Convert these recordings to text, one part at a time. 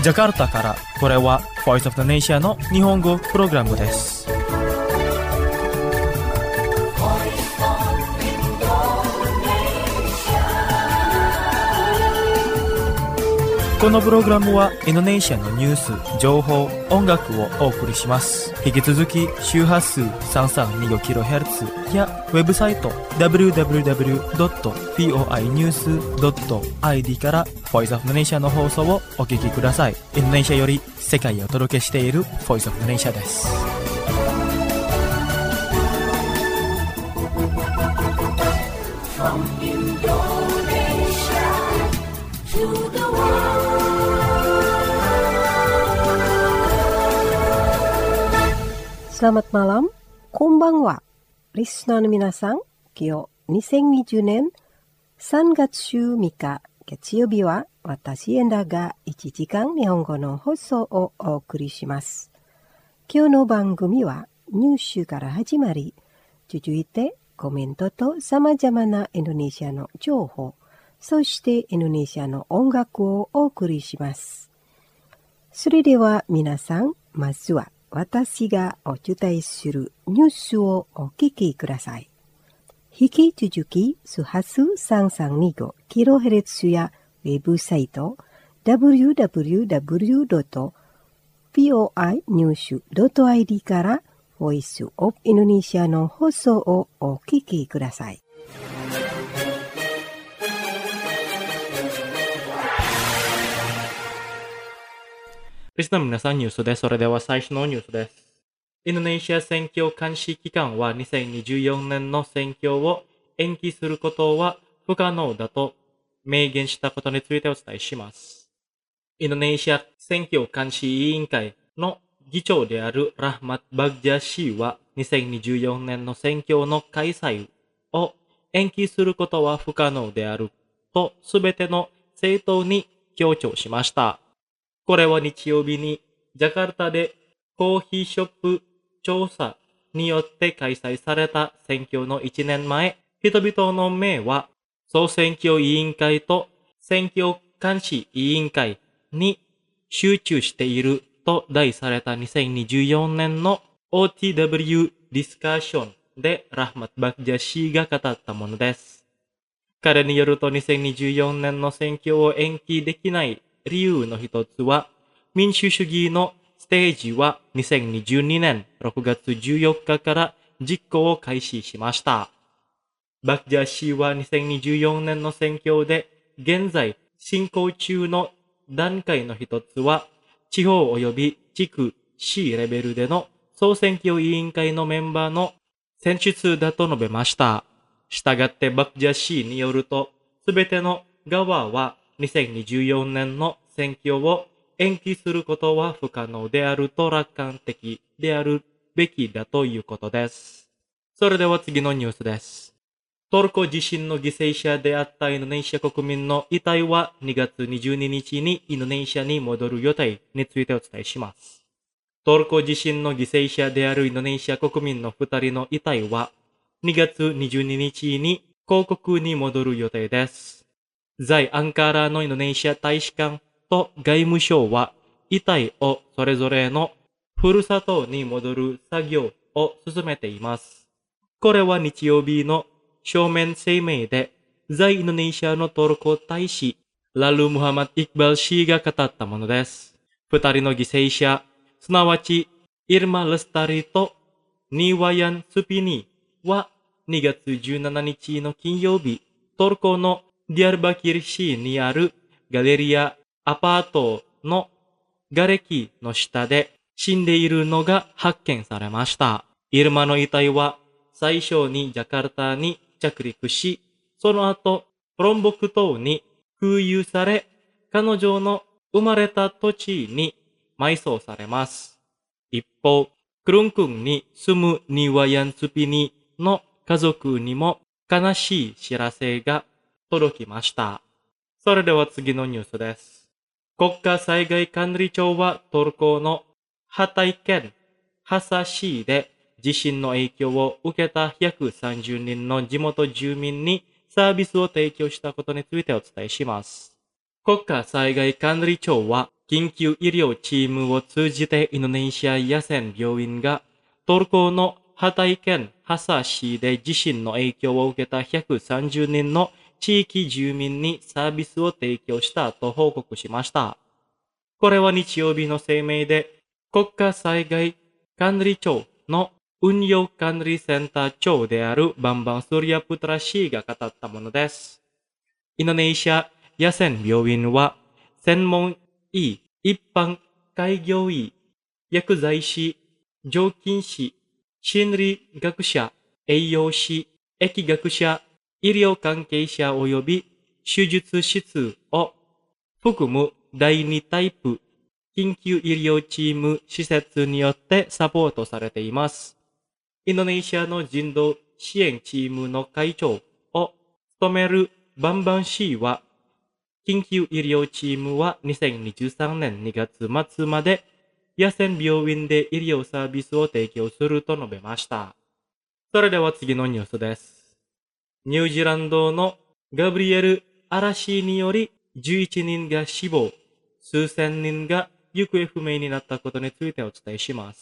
ジャカルタから、これは Voice of the Nation の日本語プログラムです。このプログラムはインドネシアのニュース、情報、音楽をお送りします。引き続き周波数 3325kHz やウェブサイト www.voinews.id から Voice of the Nation の放送をお聞きください。インドネシアより世界へお届けしている Voice of the Nation です。 Selamat malam, konbanwa. Listenerの皆さん、今日2020年3月3日月曜日は私エンダが1時間日本語の放送をお送りします。今日の番組はニュースから始まり、続いてコメントと様々なインドネシアの情報、そしてインドネシアの音楽をお送りします。それでは皆さん、まずは私がお伝えするニュースをお聞きください。引き続き、周波数 3325kHz やウェブサイト www.voinews.id から Voice of Indonesia の放送をお聞きください。 リスナーの皆さん、ニュースです。それでは最初のニュースです。インドネシア選挙監視機関は2024年の選挙を延期することは不可能だと明言したことについてお伝えします。インドネシア選挙監視委員会の議長であるラハマット・バグジャ氏は2024年の選挙の開催を延期することは不可能であるとすべての政党に強調しました。これは日曜日にジャカルタでコーヒーショップ調査によって開催された選挙の1年前、人々の目は総選挙委員会と選挙監視委員会に集中していると題された2024年の OTW ディスカッションでラハマット・バグジャ氏が語ったものです。彼によると2024年の選挙を延期できない理由の一つは、民主主義のステージは2022年6月14日から実行を開始しました。バグジャ氏は2024年の選挙で現在進行中の段階の一つは、地方及び地区市レベルでの総選挙委員会のメンバーの選出だと述べました。したがってバグジャ氏によると、すべての側は2024年の選挙を延期することは不可能であると楽観的であるべきだということです。それでは次のニュースです。トルコ地震の犠牲者であったインドネシア国民の遺体は2月22日にインドネシアに戻る予定についてお伝えします。トルコ地震の犠牲者であるインドネシア国民の2人の遺体は2月22日に公国に戻る予定です。在アンカラのインドネシア大使館と外務省は遺体をそれぞれのふるさとに戻る作業を進めています。これは日曜日の書面声明で在インドネシアのトルコ大使ラル・ムハマド・イクバル氏が語ったものです。二人の犠牲者、すなわちイルマ・レスタリとニーワヤン・スピニは2月17日の金曜日、トルコのディアルバキル市にあるガレリアアパートの瓦礫の下で死んでいるのが発見されました。イルマの遺体は最初にジャカルタに着陸し、その後ロンボク島に空輸され、彼女の生まれた土地に埋葬されます。一方、クルンクンに住むニワヤンツピニの家族にも悲しい知らせが届きました。それでは次のニュースです。国家災害管理庁はトルコのハタイ県ハサ市で地震の影響を受けた130人の地元住民にサービスを提供したことについてお伝えします。 国家災害管理庁は緊急医療チームを通じてインドネシア野戦病院がトルコのハタイ県ハサ市で地震の影響を受けた130人の地域住民にサービスを提供したと報告しました。これは日曜日の声明で国家災害管理庁の運用管理センター長であるバンバン・スーリア・プトラ氏が語ったものです。インドネシア野戦病院は専門医、一般開業医、薬剤師、常勤士、心理学者、栄養士、疫学者、医療関係者及び手術室を含む第2タイプ緊急医療チーム施設によってサポートされています。インドネシアの人道支援チームの会長を務めるバンバン氏は、緊急医療チームは2023年2月末まで野戦病院で医療サービスを提供すると述べました。それでは次のニュースです。ニュージーランドのガブリエル嵐により11人が死亡、数千人が行方不明になったことについてお伝えします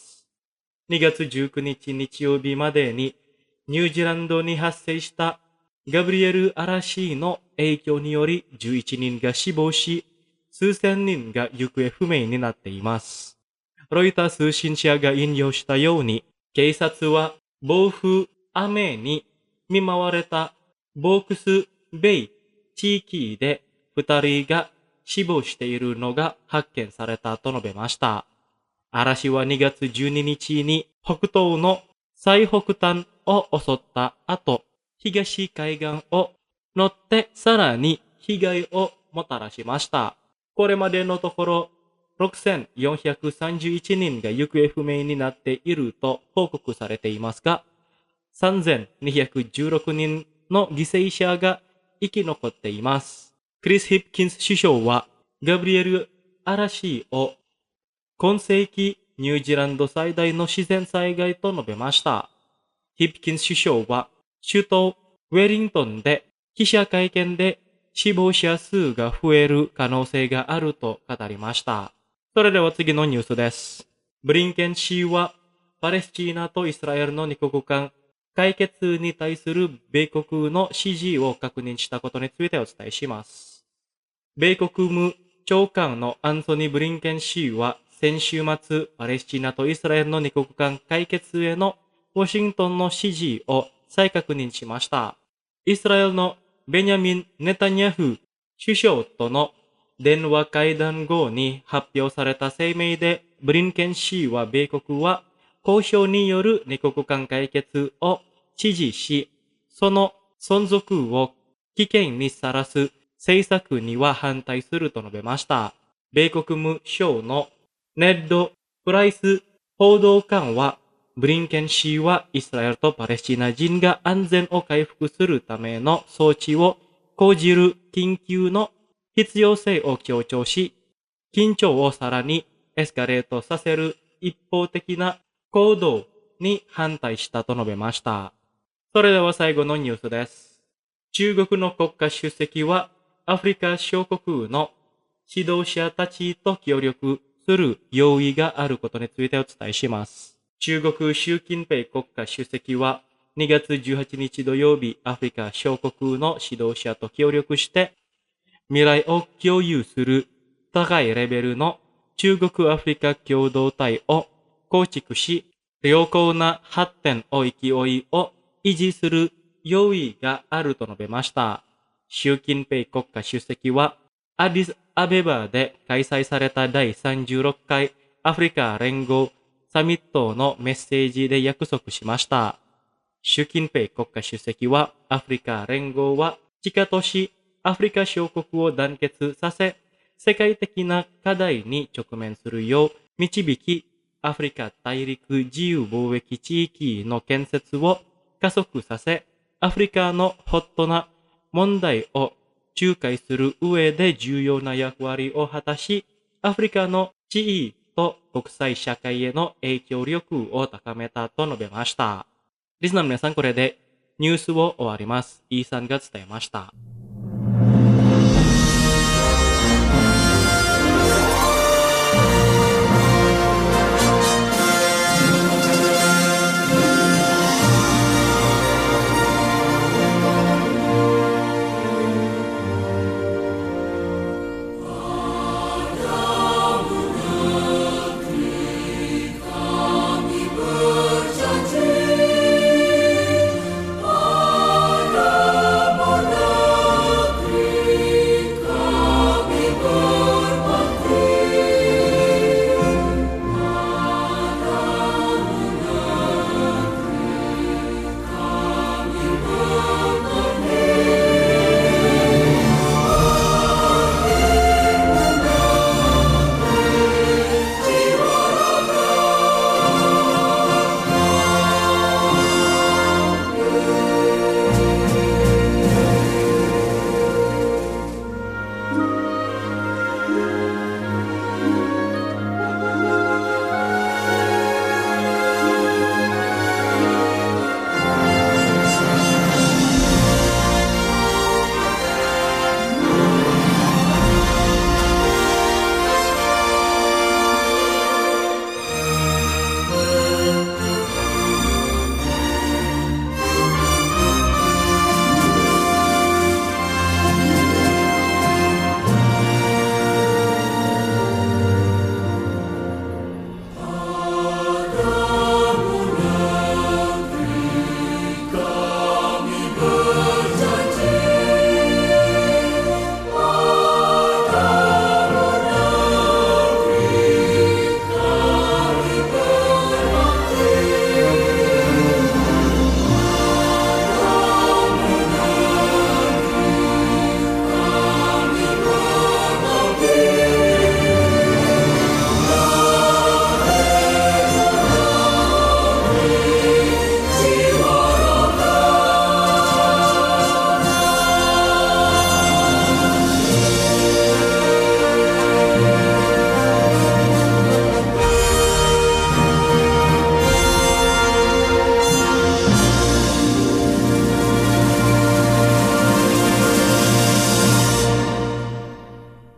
。2月19日日曜日までにニュージーランドに発生したガブリエル嵐の影響により11人が死亡し、数千人が行方不明になっています。ロイター通信社が引用したように、警察は暴風、雨に見舞われたボークスベイ地域で2人が死亡しているのが発見されたと述べました。嵐は2月12日に北東の最北端を襲った後、東海岸を乗ってさらに被害をもたらしました。これまでのところ、6431人が行方不明になっていると報告されていますが、3216人の犠牲者が生き残っています。クリス・ヒプキンス首相は、ガブリエル嵐を今世紀ニュージーランド最大の自然災害と述べました。ヒプキンス首相は、首都ウェリントンで記者会見で死亡者数が増える可能性があると語りました。それでは次のニュースです。ブリンケン氏はパレスチナとイスラエルの二国間解決に対する米国の支持を確認したことについてお伝えします。米国務長官のアンソニー・ブリンケン氏は先週末パレスチナとイスラエルの二国間解決へのワシントンの支持を再確認しました。イスラエルのベニャミン・ネタニヤフ首相との電話会談後に発表された声明で、ブリンケン氏は米国は交渉による二国間解決を支持し、その存続を危険にさらす政策には反対すると述べました。米国務省のネッド・プライス報道官は、ブリンケン氏はイスラエルとパレスチナ人が安全を回復するための措置を講じる緊急の必要性を強調し、緊張をさらにエスカレートさせる一方的な行動に反対したと述べました。それでは最後のニュースです。中国の国家主席はアフリカ諸国の指導者たちと協力する用意があることについてお伝えします。中国習近平国家主席は2月18日土曜日、アフリカ諸国の指導者と協力して未来を共有する高いレベルの中国アフリカ共同体を構築し、良好な発展を勢いを維持する用意があると述べました。習近平国家主席はアディスアベバで開催された第36回アフリカ連合サミットのメッセージで約束しました。習近平国家主席はアフリカ連合は地下都市アフリカ諸国を団結させ、世界的な課題に直面するよう導き、アフリカ大陸自由貿易地域の建設を加速させ、アフリカのホットな問題を仲介する上で重要な役割を果たし、アフリカの地位と国際社会への影響力を高めたと述べました。リスナーの皆さん、これでニュースを終わります。イーさんが伝えました。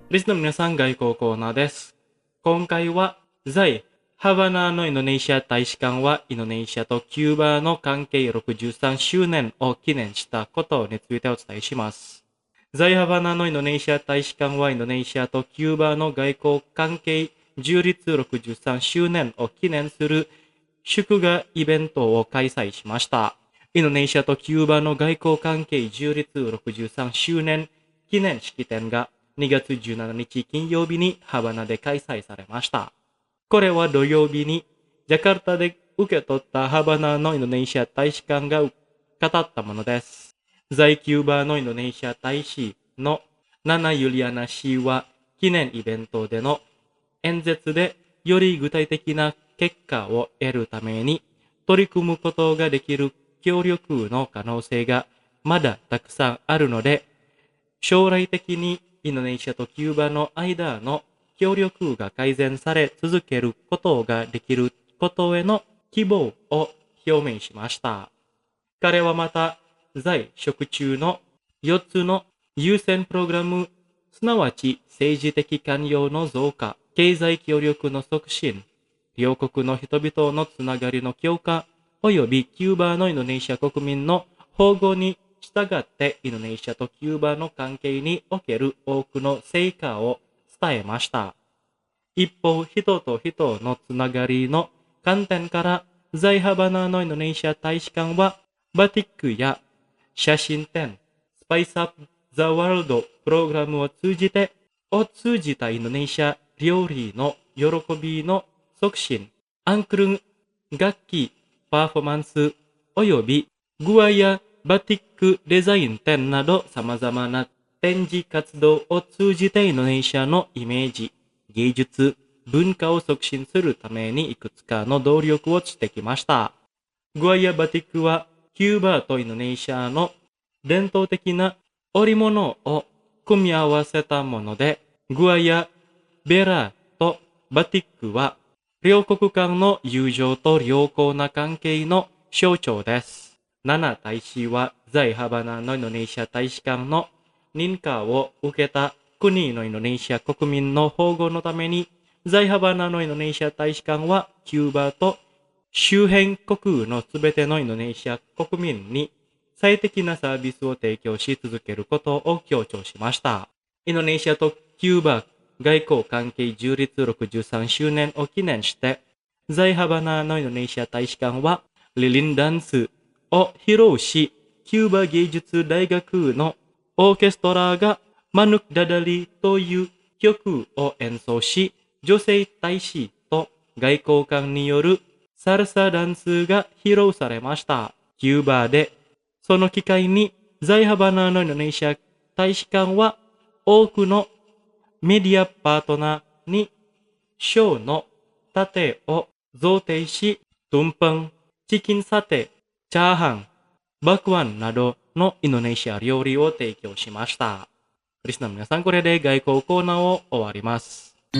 リスナーの皆さん、外交コーナーです。今回は、在ハバナのインドネシア大使館は、インドネシアとキューバの関係63周年を記念したことについてお伝えします。在ハバナのインドネシア大使館は、インドネシアとキューバの外交関係樹立63周年を記念する祝賀イベントを開催しました。インドネシアとキューバの外交関係樹立63周年記念式典が2月17日金曜日にハバナで開催されました。これは土曜日にジャカルタで受け取ったハバナのインドネシア大使館が語ったものです。在キューバのインドネシア大使のナナ・ユリアナ氏は記念イベントでの演説でより具体的な結果を得るために取り組むことができる協力の可能性がまだたくさんあるので、将来的にインドネシアとキューバの間の協力が改善され続けることができることへの希望を表明しました。彼はまた、在職中の4つの優先プログラム、すなわち政治的関与の増加、経済協力の促進、両国の人々のつながりの強化、およびキューバのインドネシア国民の保護に従ってインドネシアとキューバの関係における多くの成果を伝えました。一方、人と人のつながりの観点から、在ハバナのインドネシア大使館は、バティックや写真展、スパイスアップ・ザ・ワールドプログラムを通じたインドネシア料理の喜びの促進、アンクル楽器パフォーマンスおよびグアやバティックデザイン展など様々な展示活動を通じてインドネシアのイメージ、芸術、文化を促進するためにいくつかの努力をしてきました。グアやバティックはキューバとインドネシアの伝統的な織物を組み合わせたもので、グアやベラとバティックは両国間の友情と良好な関係の象徴です。ナナ大使は在ハバナのインドネシア大使館の認可を受けた国のインドネシア国民の保護のために、在ハバナのインドネシア大使館はキューバと周辺国のすべてのインドネシア国民に最適なサービスを提供し続けることを強調しました。インドネシアとキューバ外交関係樹立63周年を記念して、在ハバナのインドネシア大使館はリリンダンスを披露し、キューバ芸術大学のオーケストラがマヌクダダリという曲を演奏し、女性大使と外交官によるサルサダンスが披露されました。キューバで、その機会に在ハバナのインドネシア大使館は多くのメディアパートナーにショーの盾を贈呈し、トゥンパン、チキンサテ、チャーハン、バクワンなどのインドネシア料理を提供しました。リスナーの皆さん、これで外交コーナーを終わります。リ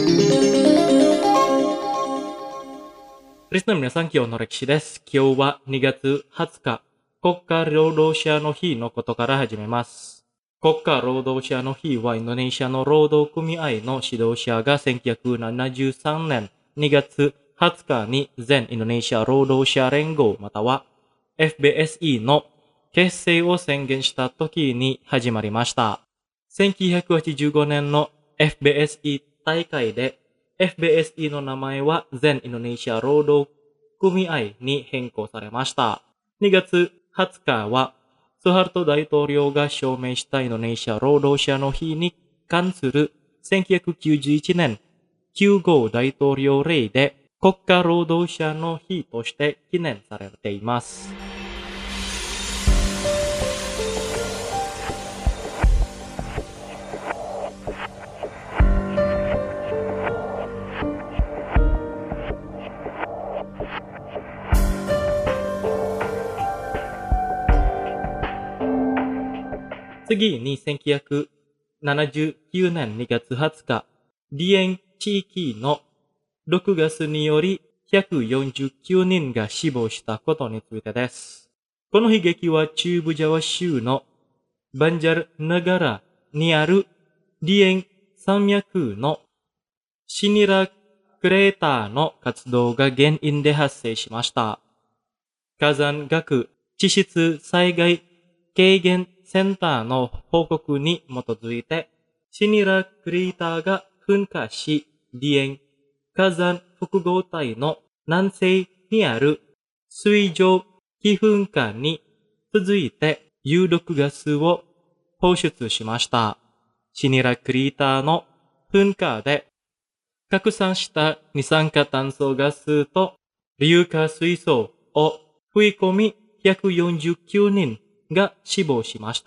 スナーの皆さん、今日の歴史です。今日は2月20日、国家労働者の日のことから始めます。国家労働者の日はインドネシアの労働組合の指導者が1973年2月20日に全インドネシア労働者連合または FBSE の結成を宣言した時に始まりました。1985年の FBSE 大会で FBSE の名前は全インドネシア労働組合に変更されました。2月20日はスハルト大統領が証明したインドネシア労働者の日に関する1991年9号大統領令で国家労働者の日として記念されています。次に1979年2月20日、ディエン地域の6月により149人が死亡したことについてです。この悲劇は中部ジャワ州のバンジャルナガラにあるディエン山脈のシニラクレーターの活動が原因で発生しました。火山学地質災害軽減センターの報告に基づいて、シニラクレーターが噴火し、離縁火山複合体の南西にある水上気噴火に続いて有毒ガスを放出しました。シニラクレーターの噴火で拡散した二酸化炭素ガスと硫化水素を吹き込み149人が死亡しました。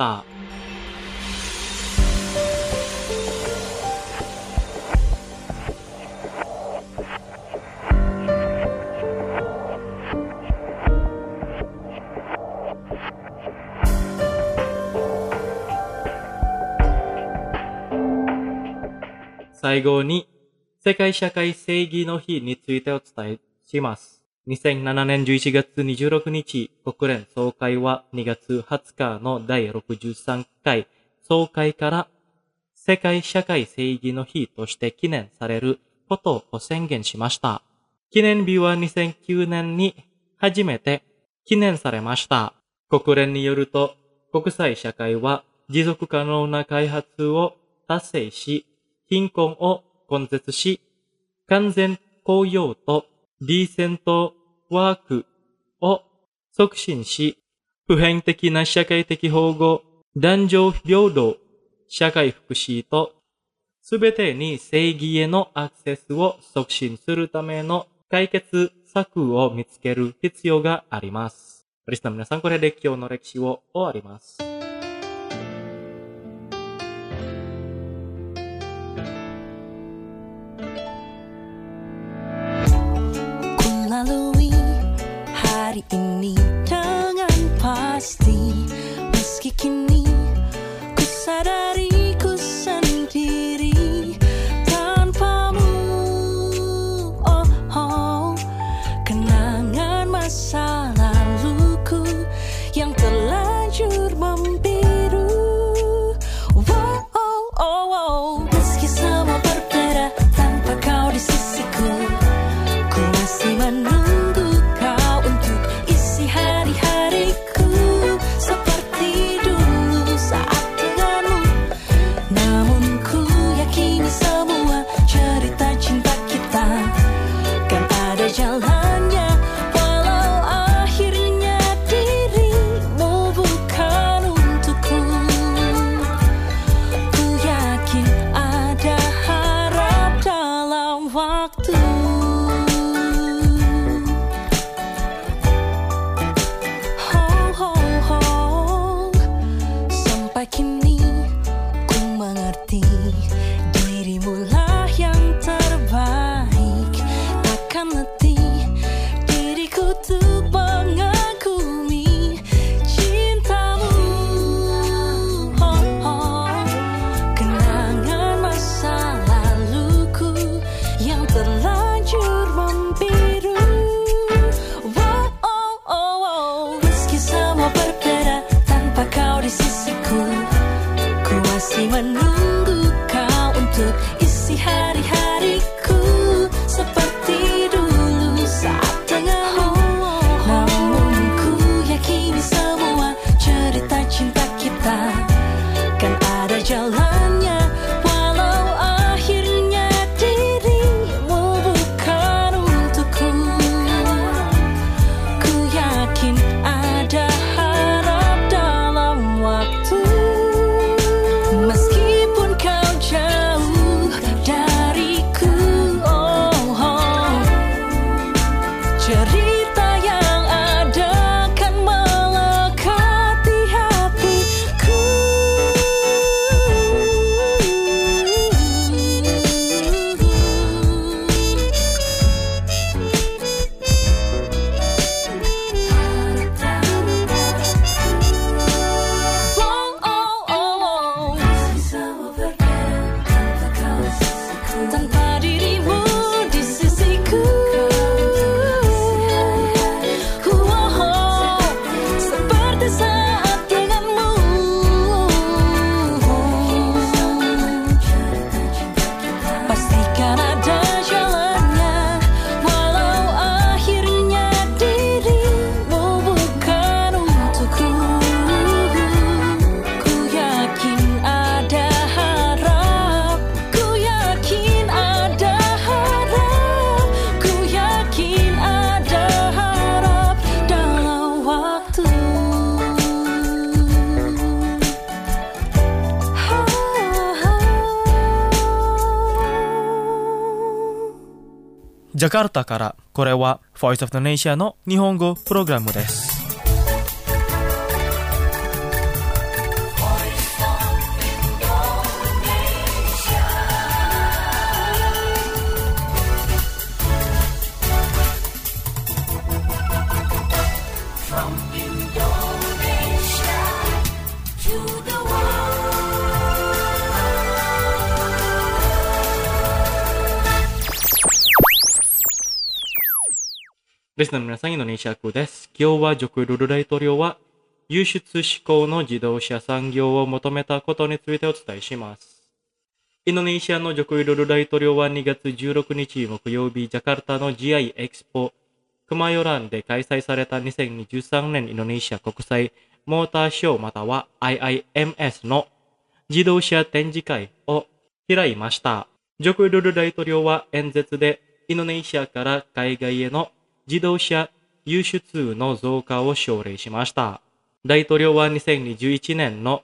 最後に、世界社会正義の日についてお伝えします。2007年11月26日、国連総会は2月20日の第63回総会から世界社会正義の日として記念されることを宣言しました。記念日は2009年に初めて記念されました。国連によると、国際社会は持続可能な開発を達成し、貧困を根絶し、完全雇用とディーセントワークを促進し、普遍的な社会的保護、男女平等、社会福祉と、すべてに正義へのアクセスを促進するための解決策を見つける必要があります。リスナーの皆さん、これで今日の歴史を終わります。 Lalui hari ini dengan pasti, meski kini ku sadari ku sendiri tanpamu. Oh, oh, kenangan masa laluku yang terlanjur membiru. Oh, oh, oh, oh, meski semua berbeda tanpa kau di sisiku, ku masih menunggu kau untuk isi hari-hariku seperti dulu saat denganmu. Namun ku yakini semua cerita cinta kita kan ada jalannya, walau akhirnya dirimu bukan untukku. Ku yakin ada harap dalam waktu. Kini ku mengerti dirimu lah yang terbaik. Takkan letih diriku untuk mengagumi cintamu. Oh, oh, kenangan masa laluku yang terlanjur membiru. Oh, oh, oh, oh, meski semua berbeda tanpa kau di sisiku, ku masih menunggu kau untuk isi hari-hariku seperti dulu saat denganmu. Namun ku yakini semua cerita cinta kita kan ada jalannya, walau akhirnya dirimu bukan untukku. Ku yakin ada harap dalam waktu. Meskipun kau jauh dariku, oh, oh, cerita yang ada kan melekat di hatiku. Oh, oh, oh, oh, tanpa dirimu di sisiku. Oh, oh, seperti saat denganmu. ジャカルタからこれは Voice of Indonesia の日本語プログラムです。 リスナーの皆さん、インドネシアです。今日はジョコウィドド大統領は輸出志向の自動車産業を求めたことについてお伝えします。インドネシアのジョコウィドド大統領は2月16日木曜日、ジャカルタの GI エキスポクマヨランで開催された2023年インドネシア国際モーターショーまたは IIMS の自動車展示会を開きました。ジョコウィドド大統領は演説でインドネシアから海外への自動車輸出の増加を奨励しました。大統領は2021年の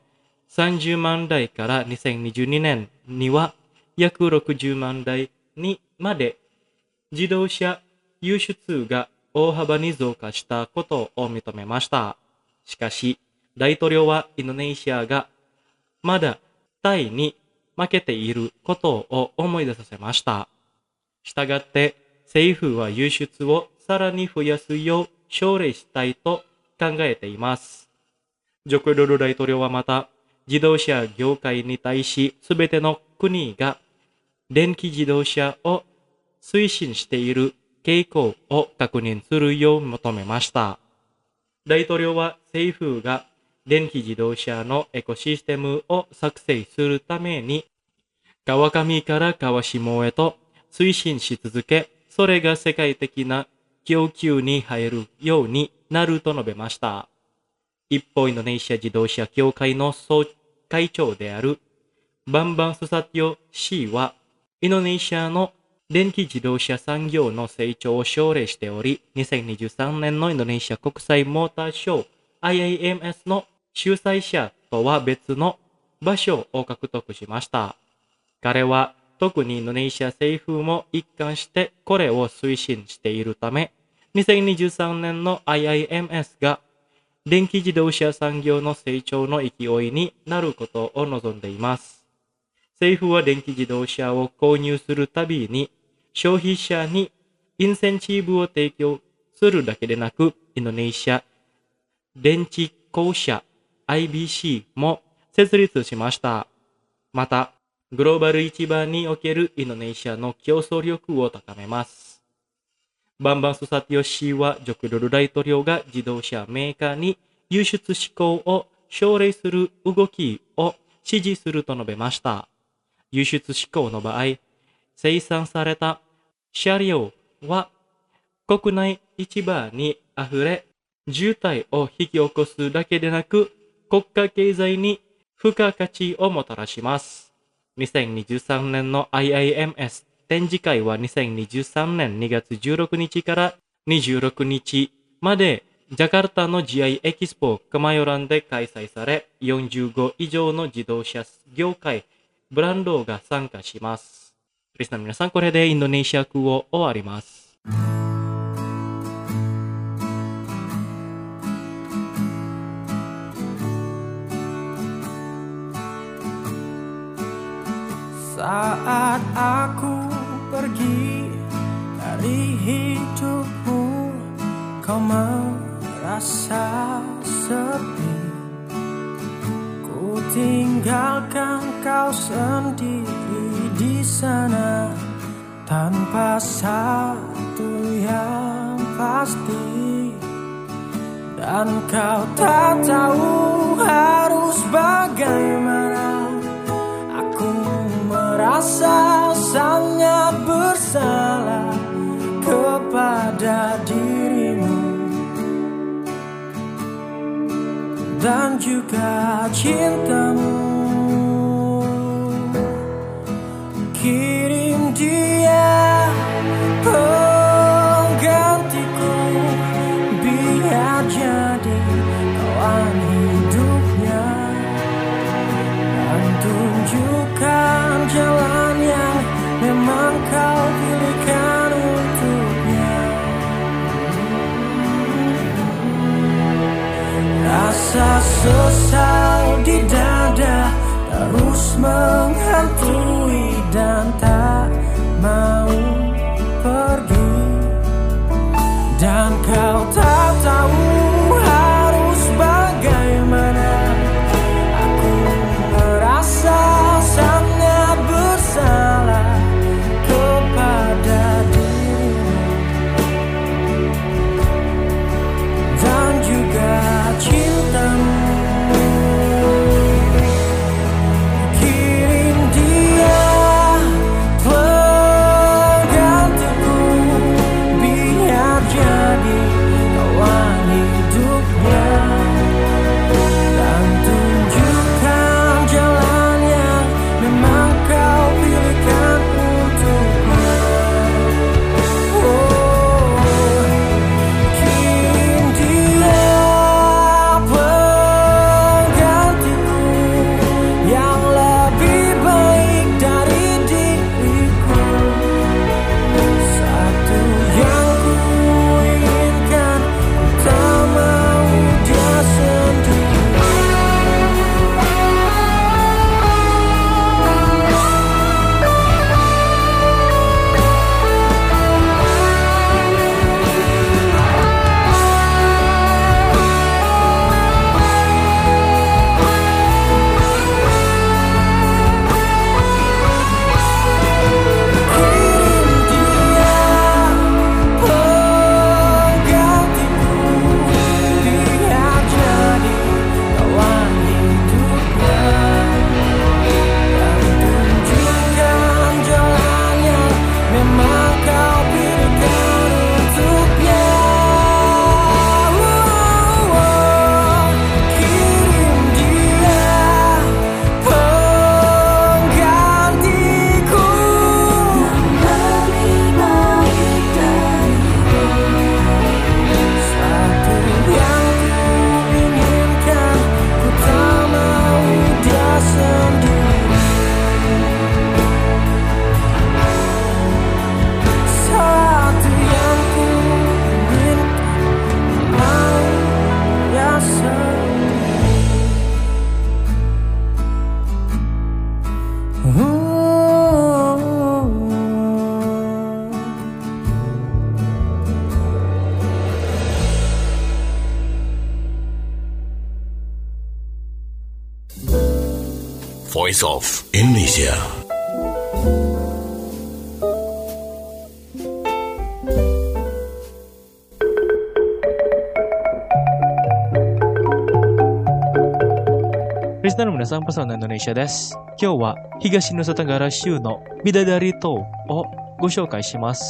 30万台から2022年には約60万台にまで自動車輸出が大幅に増加したことを認めました。しかし、大統領はインドネシアがまだタイに負けていることを思い出させました。したがって政府は輸出をさらに増やすよう奨励したいと考えています。ジョコウィドド大統領はまた、自動車業界に対しすべての国が電気自動車を推進している傾向を確認するよう求めました。大統領は政府が電気自動車のエコシステムを作成するために川上から川下へと推進し続け、それが世界的な供給に入るようになると述べました。一方、インドネシア自動車協会の総会長であるバンバン・スサティオ氏は、インドネシアの電気自動車産業の成長を奨励しており、2023年のインドネシア国際モーターショー IIMS の主催者とは別の場所を獲得しました。彼は特にインドネシア政府も一貫してこれを推進しているため、2023年の IIMS が電気自動車産業の成長の勢いになることを望んでいます。政府は電気自動車を購入するたびに消費者にインセンチブを提供するだけでなく、インドネシア電池公社 IBC も設立しました。また、グローバル市場におけるインドネシアの競争力を高めます。バンバン・スサティオ氏はジョコウィドド大統領が自動車メーカーに輸出志向を奨励する動きを支持すると述べました。輸出志向の場合、生産された車両は国内市場に溢れ、渋滞を引き起こすだけでなく、国家経済に付加価値をもたらします。2023年の IIMS 展示会は2023年2月16日から26日までジャカルタの GI エキスポクマヨランで開催され、45以上の自動車業界ブランドが参加します。リスナーの皆さん、これでインドネシア語を終わります。 Saat aku pergi dari hidupmu, kau merasa sepi. Ku tinggalkan kau sendiri di sana, tanpa satu yang pasti. Dan kau tak tahu harus bagaimana. Merasa sangat bersalah kepada dirimu dan juga cintamu. Kirim dia penggantiku, biar jadi kawan hidupnya dan tunjukkan jalan yang memang kau pilihkan untuk Rasa sesal di dada terus menghantui dan tak mau pergi. Dan kau tak tahu harus bagaimana. Aku merasa sangat bersalah kepada dirimu dan juga cintamu. Kirim dia penggantiku, biar jadi kawan hidupnya, dan tunjukkan jalan yang memang kau pilihkan untuknya. Kirim dia penggantiku yang lebih baik dari diriku. Satu yang ku inginkan, tak mau dia sendiri. Kirim dia penggantiku, biar jadi kawan hidupnya, dan tunjukkan jalan yang memang kau pilihkan untuknya. Kirim dia penggantiku yang lebih baik dari satu yang ku inginkan, ku tak mau dia sendiri. Satu yang ku inginkan, mau dia Voice of Indonesia. Listener minasan pesona Indonesia desu. Kyou wa Higashi Nusa Tenggara Shu no Bidadari To o go shoukai shimasu.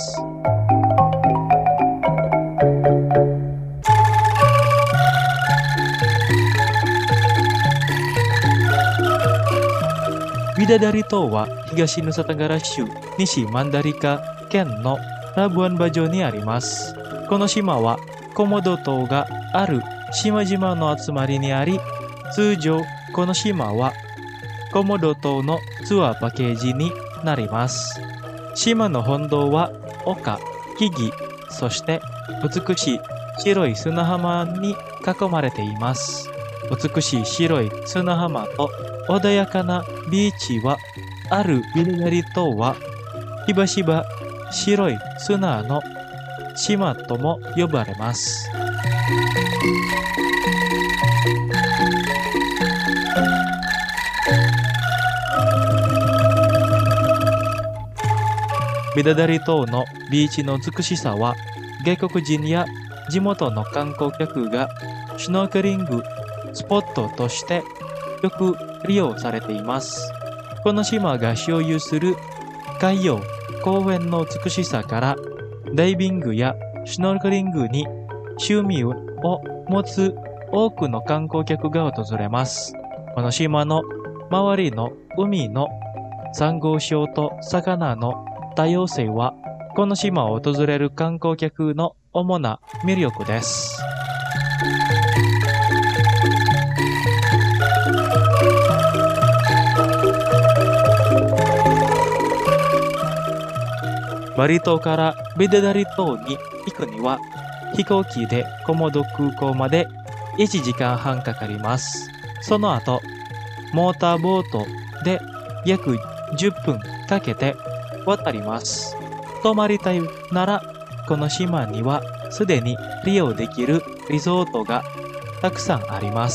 Bidadari To wa Higashi Nusa Tenggara Shu Nishi Mandarika Ken no Labuan Bajo ni arimasu. Kono shima wa Komodo To ga aru shima-jima no atsumari ni ari, tsujouこの島はコモド島のツアーパッケージになります。島の本土は丘、木々、そして美しい白い砂浜に囲まれています。美しい白い砂浜と穏やかなビーチはあるビルダリ島はしばしば白い砂の島とも呼ばれます。ビダダリ島のビーチの美しさは外国人や地元の観光客がシュノーケリングスポットとしてよく利用されています。この島が所有する海洋公園の美しさからダイビングやシュノーケリングに趣味を持つ多くの観光客が訪れます。この島の周りの海のサンゴ礁と魚の多様性はこの島を訪れる観光客の主な魅力です。バリ島からビダダリ島に行くには飛行機でコモド空港まで 1時間半かかります。その後、モーターボートで約10分かけて渡ります。泊まりたいなら、この島にはすでに利用できるリゾートがたくさんあります。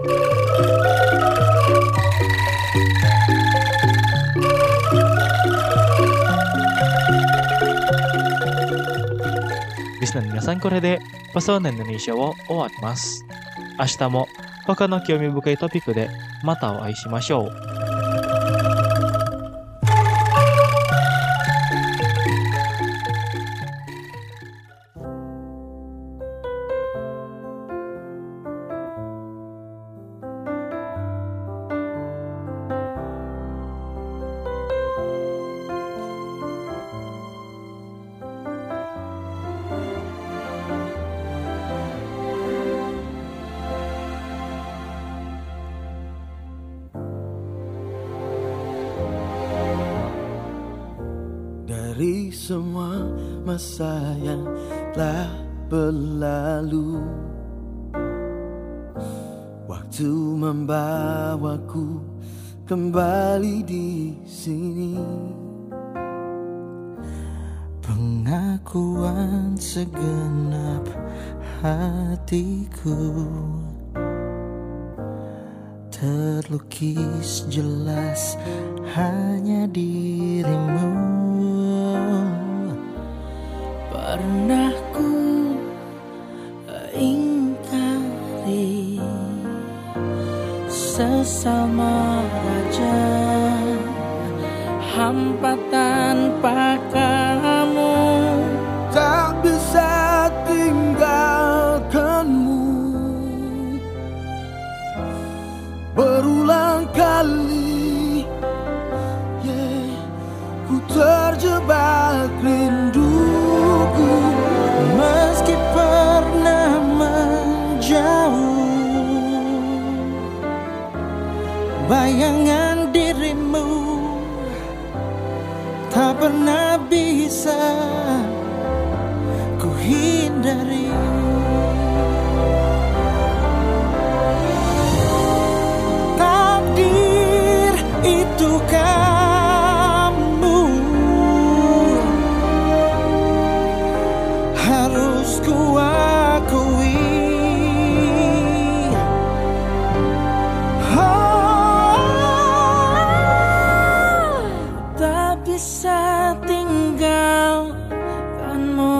リスナーの皆さん、これでパソーナインドネシアを終わります。明日も他の興味深いトピックでまたお会いしましょう。 Dari semua masa yang telah berlalu, waktu membawaku kembali di sini. Pengakuan segenap hatiku terlukis jelas hanya dirimu. Pernah ku ingkari sesama raja, hampa tanpa kamu, tak bisa tinggalkanmu. Berulang kali ku terjebak rinduku, meski pernah menjauh. Bayangan dirimu tak pernah bisa ku hindari. Takdir itu kamu, harus ku akui. Tak bisa tinggalkanmu.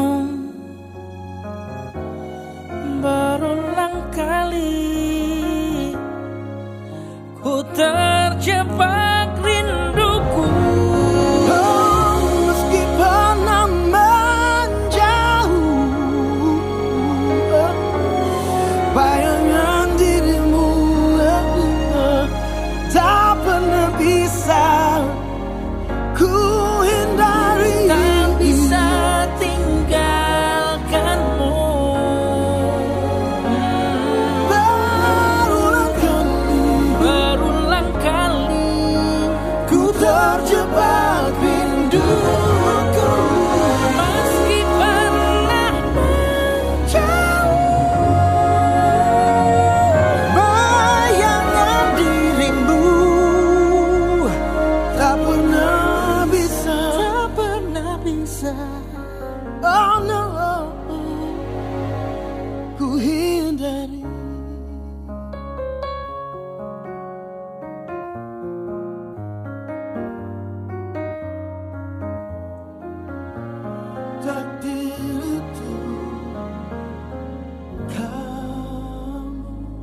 Berulang kali ku terjebak rinduku, meski pernah menjauh. Bayangan dirimu tak pernah bisa ku hindari. Tak bisa tinggalkanmu. Berulang kali ku terjebak rinduku, meski pernah menjauh. Bayangan dirimu tak pernah bisa, oh no, ku hindari. Takdir itu kamu.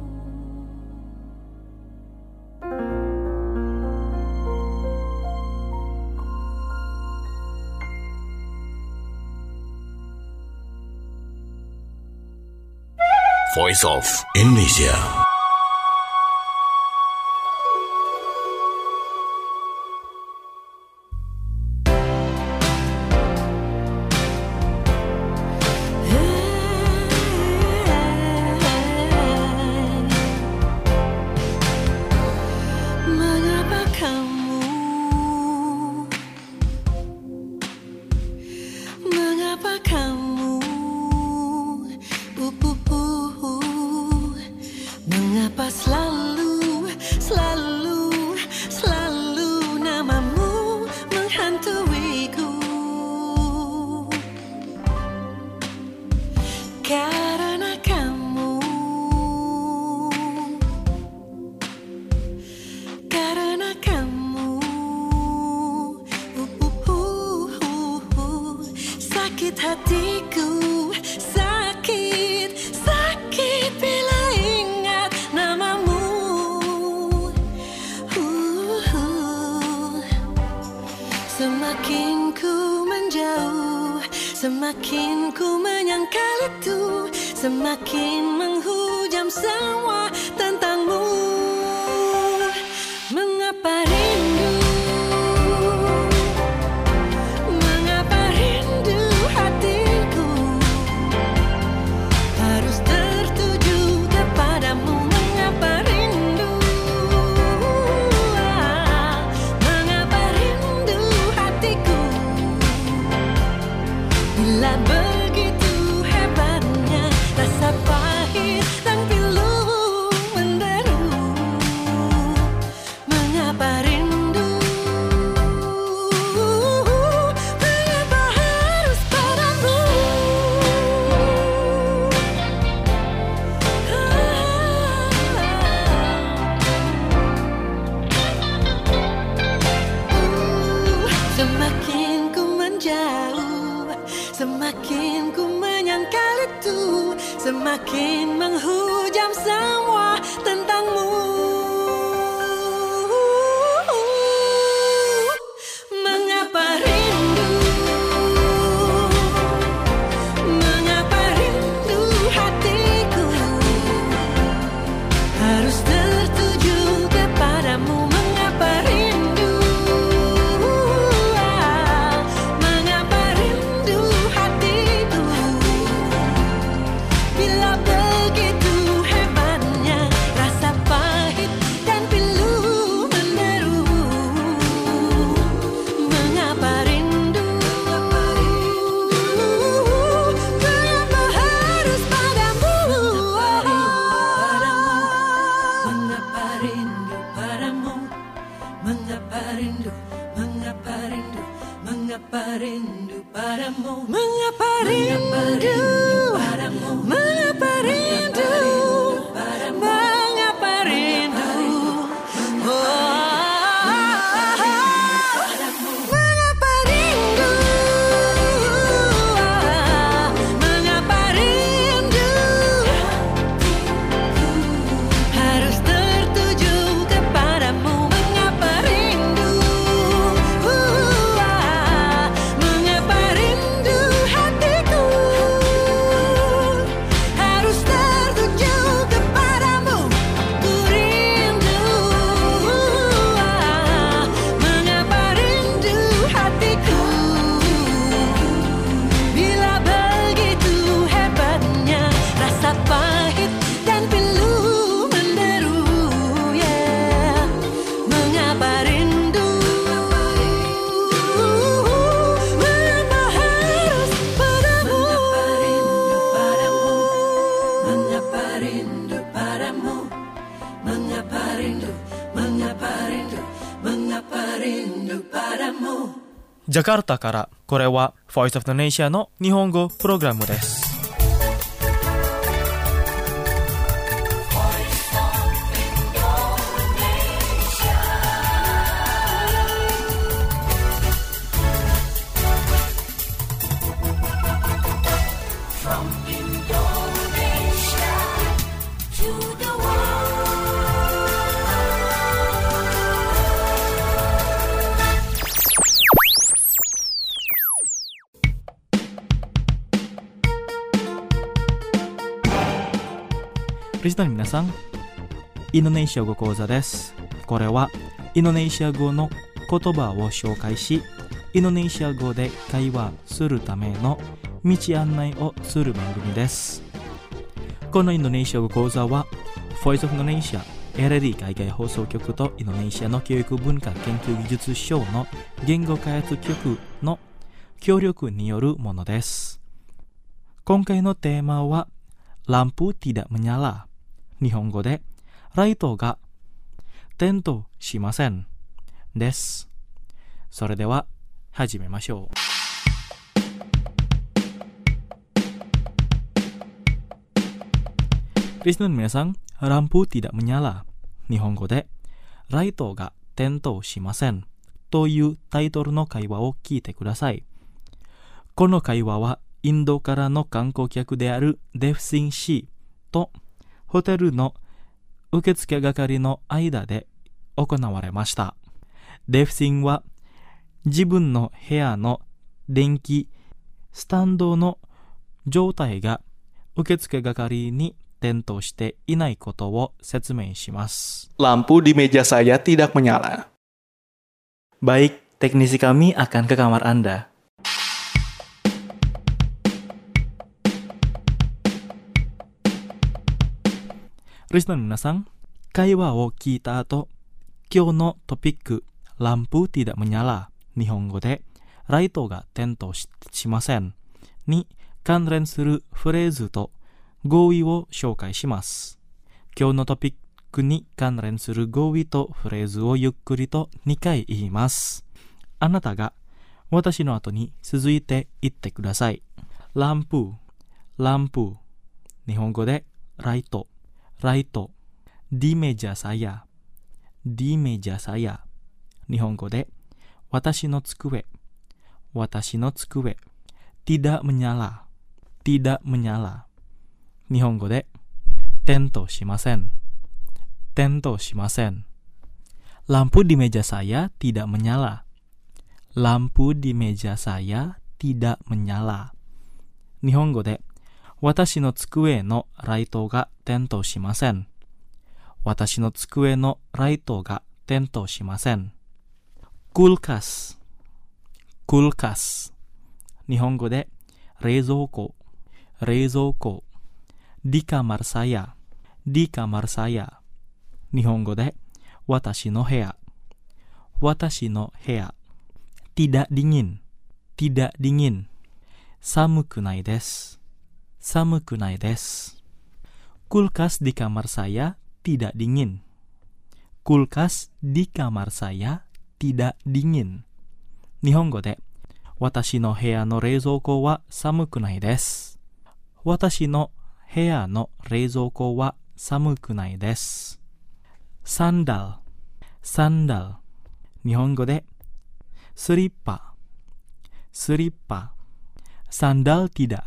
Voice of Indonesia. Mengapa kamu, mengapa kamu Semakin ku menyangkal itu, semakin menghujam semua tentangmu. Mengapa rindu? Mengapa rindu hatiku harus tertuju kepadamu? Mengapa rindu? Mengapa rindu hatiku? Bila begitu hebatnya rasa pahit dan pilu menderu. Mengapa rindu? Mengapa harus padamu? Semakin ku menjauh, semakin ku menyangkal itu, semakin menghujam semua tentangmu. Mengapa rindu? Mengapa rindu hatiku harus tertuju kepadamu? Mengapa rindu? Mengapa rindu hatiku? Bila begitu hebatnya rasa pahit dan pilu menderu. Mengapa rindu? Mengapa harus padamu? Mengapa rindu padamu? Mengapa rindu? Mengapa rindu? Mengapa rindu padamu? Mengapa rindu padamu? Mengapa rindu? Mengapa rindu? Mengapa rindu? Mengapa rindu? Harus tertuju kepadamu. Mengapa rindu? Mengapa rindu hatiku harus tertuju kepadamu? Ku rindu. Mengapa rindu hatiku? Bila begitu hebatnya rasa pahit dan pilu menderu. Yeah. Mengapa rindu? Mengapa harus padamu? Mengapa rindu padamu? Mengapa rindu? Mengapa rindu? Mengapa rindu padamu? Jakarta からこれは Voice of Indonesia の日本語プログラムです。リスナーの皆さん、インドネシア語講座です。これはインドネシア語の言葉を紹介し、インドネシア語で会話するための道案内をする番組です。このインドネシア語講座は Voice of Indonesia LD 海外放送局とインドネシアの教育文化研究技術省の言語開発局の協力によるものです。今回のテーマはlampu tidak menyala。日本語でライトが点灯しませんです。それでは始めましょう。リスナーの皆さん、lampu tidak menyala。日本語でライトが点灯しませんというタイトルの会話を聞いてください。この会話はインドからの観光客であるデフシン氏とホテルの受付係の間で行われました。デフシンは自分の部屋の電気スタンドの状態が受付係に点灯していないことを説明します。 Lampu di meja saya tidak menyala. Baik, teknisi kami akan ke kamar Anda. Listenerの皆さん、会話を聞いた後、今日のトピック、ランプtidak menyala、日本語で、ライトが点灯 しませんに関連するフレーズと語彙を紹介します。今日のトピックに関連する語彙とフレーズをゆっくりと2回言います。あなたが私の後に続いて言ってください。ランプ、ランプ。日本語でライト、ライト。di meja saya、di meja saya。日本語で私の机、私の机。tidak menyala、tidak menyala。日本語で点灯しません、点灯しません。Lampu di meja saya tidak menyala。Lampu di meja saya tidak menyala。日本語で私の机のライトが点灯しません。私の机のライトが点灯しません。kulkas、kulkas。日本語で冷蔵庫、冷蔵庫。di kamar saya、di kamar saya。日本語で私の部屋、私の部屋。tidak dingin、tidak dingin。寒くないです、寒くないです。kulkas di kamar saya tidak dingin。kulkas di kamar saya tidak dingin。日本語で私の部屋の冷蔵庫は寒くないです。私の部屋の冷蔵庫は寒くないです。サンダル、サンダル。日本語でスリッパ、スリッパ。Sandal tidak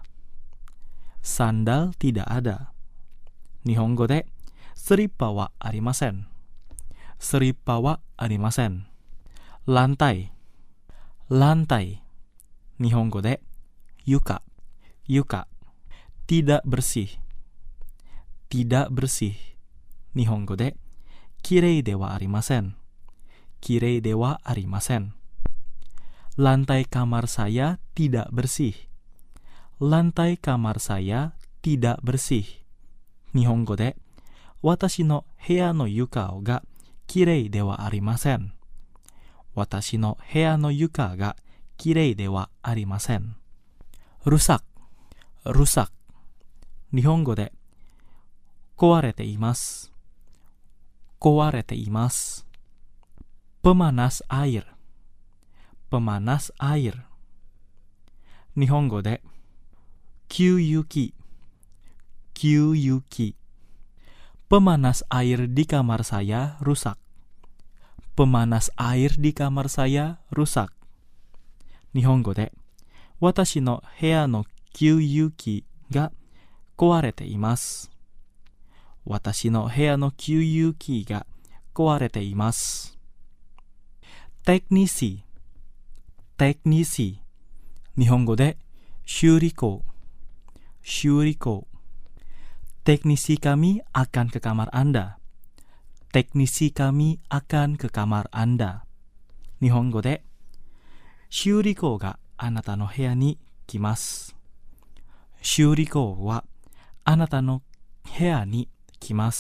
ada、sandal tidak ada。日本語でスリッパはありません、スリッパはありません。lantai、lantai。日本語で床、床。tidak bersih、tidak bersih。日本語できれいではありません、きれいではありません。lantai kamar saya tidak bersih。lantai kamar saya tidak bersih。日本語で私の部屋の床がきれいではありません。私の部屋の床がきれいではありません。rusak、rusak。日本語で壊れています、壊れています。pemanas air、pemanas air。日本語で給油機、給油機。pemanas air di kamar saya rusak。pemanas air di kamar saya rusak。日本語で私の部屋の給油機が壊れています。私の部屋の給油機が壊れています。teknisi、teknisi。日本語で修理工、修理工。teknisi kami akan ke kamar Anda。teknisi kami akan ke kamar Anda。日本語で修理工があなたの部屋に来ます。修理工はあなたの部屋に来ます。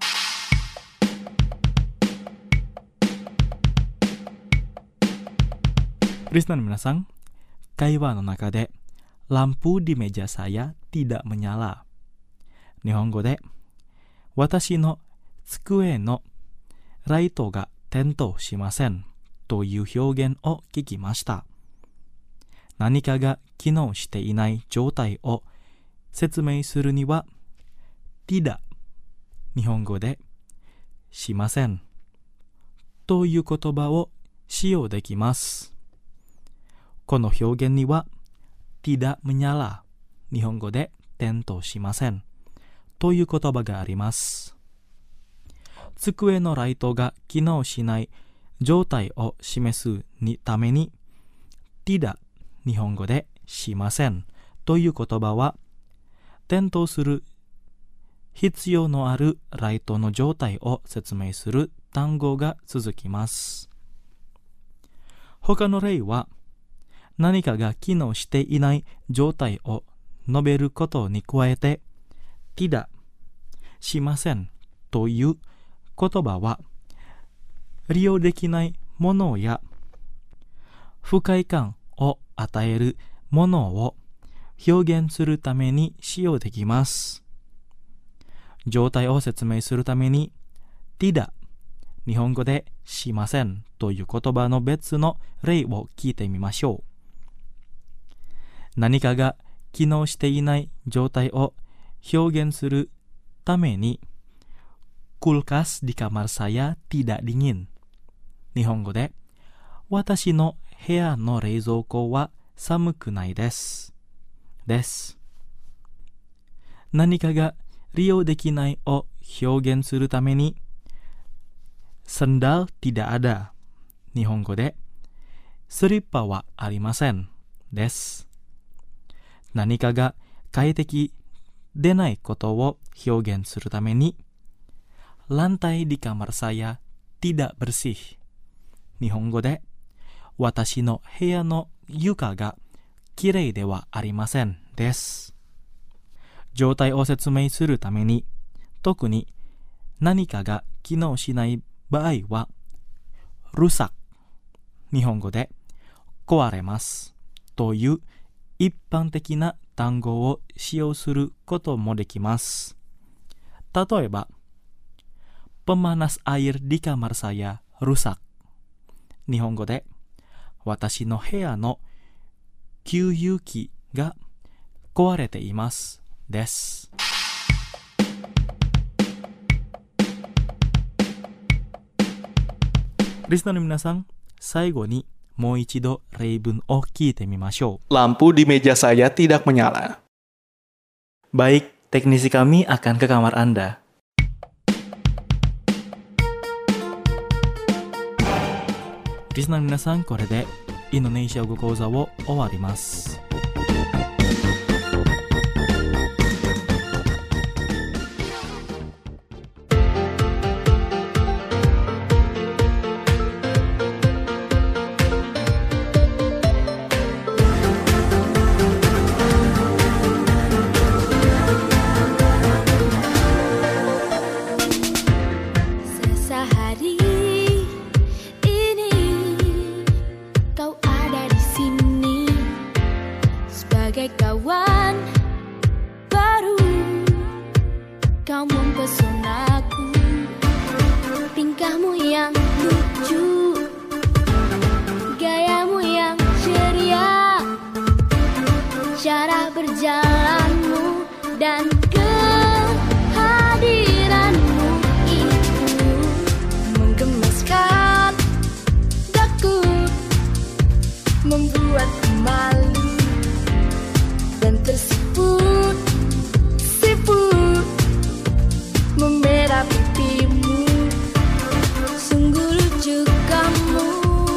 リスナーの皆さん、会話の中でlampu di meja saya tidak menyala。日本語で私の机のライトが点灯しませんという表現を聞きました。何かが機能していない状態を説明するには、tidak、日本語でしませんという言葉を使用できます。この表現には、tidak menyala、日本語で点灯しませんという言葉があります。机のライトが機能しない状態を示すために、tidak、日本語でしませんという言葉は、転倒する必要のあるライトの状態を説明する単語が続きます。他の例は、何かが機能していない状態を述べることに加えて、tidak、しませんという言葉は、利用できないものや不快感を与えるものを表現するために使用できます。状態を説明するために、tidak、日本語でしませんという言葉の別の例を聞いてみましょう。何かが機能していない状態を表現するために、kulkas di kamar saya tidak dingin。日本語で、私の部屋の冷蔵庫は寒くないです。何かが利用できないを表現するために、sendal tidak ada。日本語で、スリッパはありません。です。何かが快適でないことを表現するために、lantai di kamar saya tidak bersih。日本語で、私の部屋の床がきれいではありません。です。状態を説明するために、特に何かが機能しない場合は、rusak。日本語で、壊れますという一般的な単語を使用することもできます。例えば、pemanas air di kamar saya rusak。日本語で、私の部屋の給油機が壊れています。です。リスナーの皆さん、最後にもう一度例文を聞いてみましょう。 Lampu di meja saya tidak menyala. Baik, teknisi kami akan ke kamar Anda. リスナーの皆さん、これでインドネシア語講座を終わります。 Sehari ini kau ada di sini sebagai kawan baru. Kau mempesonaku, tingkahmu yang lucu, gayamu yang ceria, cara berjalanmu dan kehadiranmu itu menggemaskan daku, membuatku malu dan tersiput-siput memerah pipimu. Sungguh lucu kamu,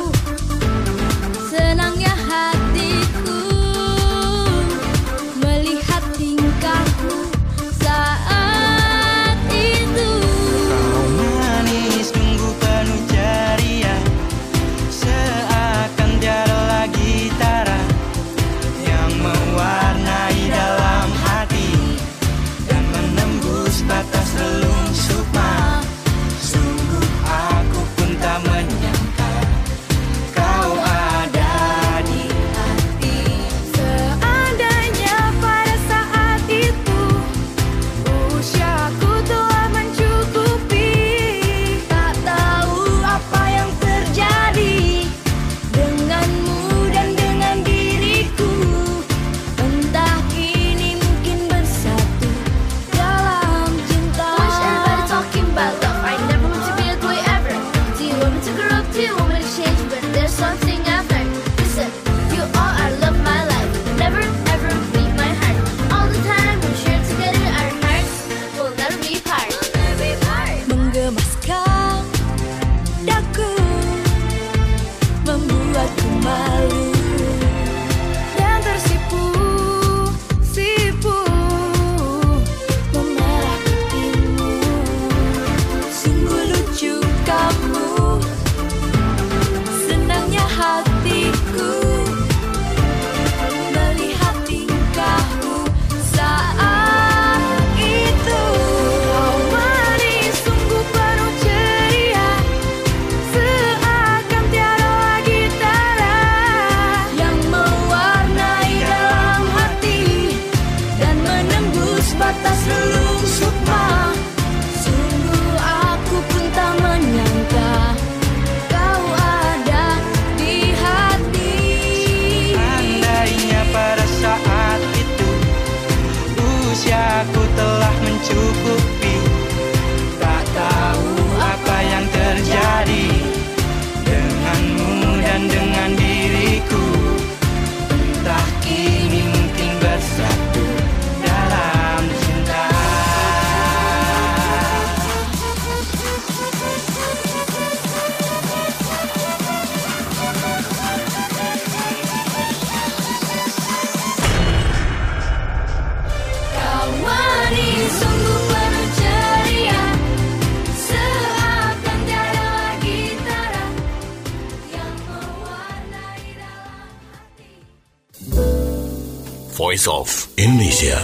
senangnya hatiku melihat tingkahmu Voice of Indonesia.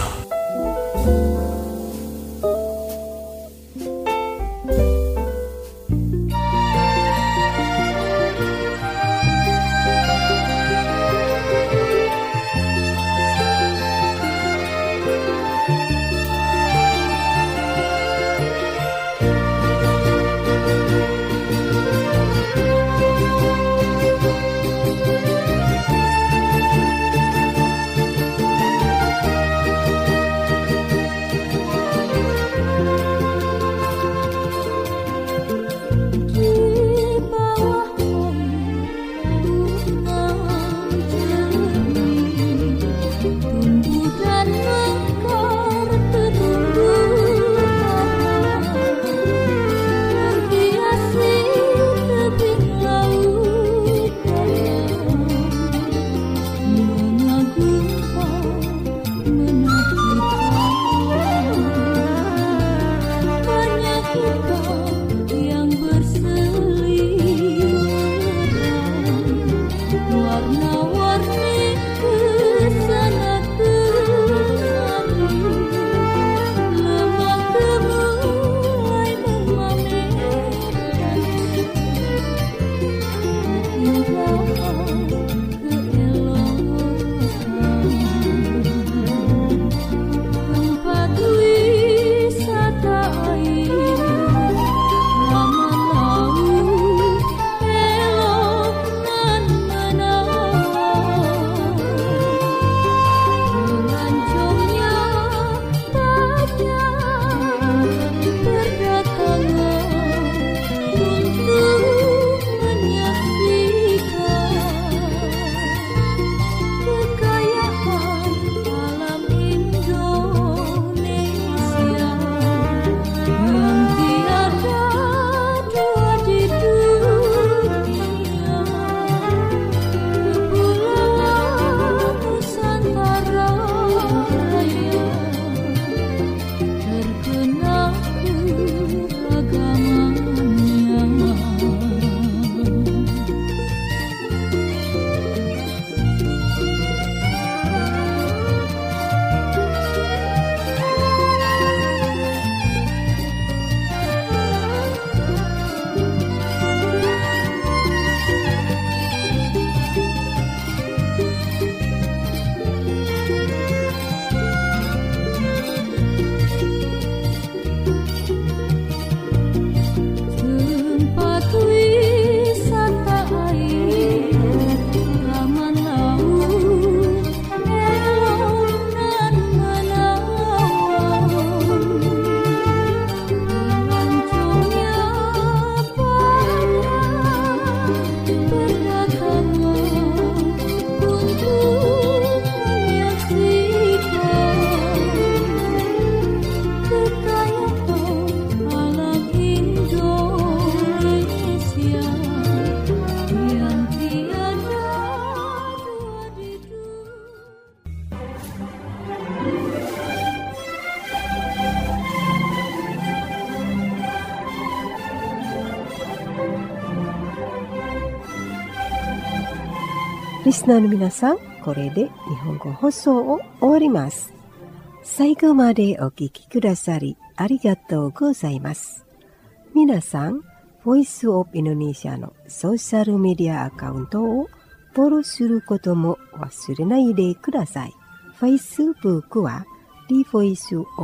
Listenerの皆さん、これで日本語放送を終わります。最後までお聞きくださりありがとうございます。皆さん、Voice of Indonesia のソーシャルメディアアカウントをフォローすることも忘れないでください。Facebook は The Voice of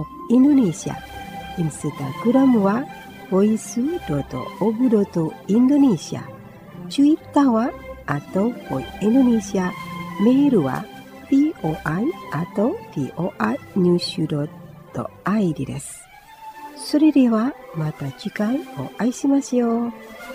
Indonesia、Instagram は voice.of.indonesia、Twitter は@voindonesia、メールは voi@voinews.id です。それではまた次回お会いしましょう。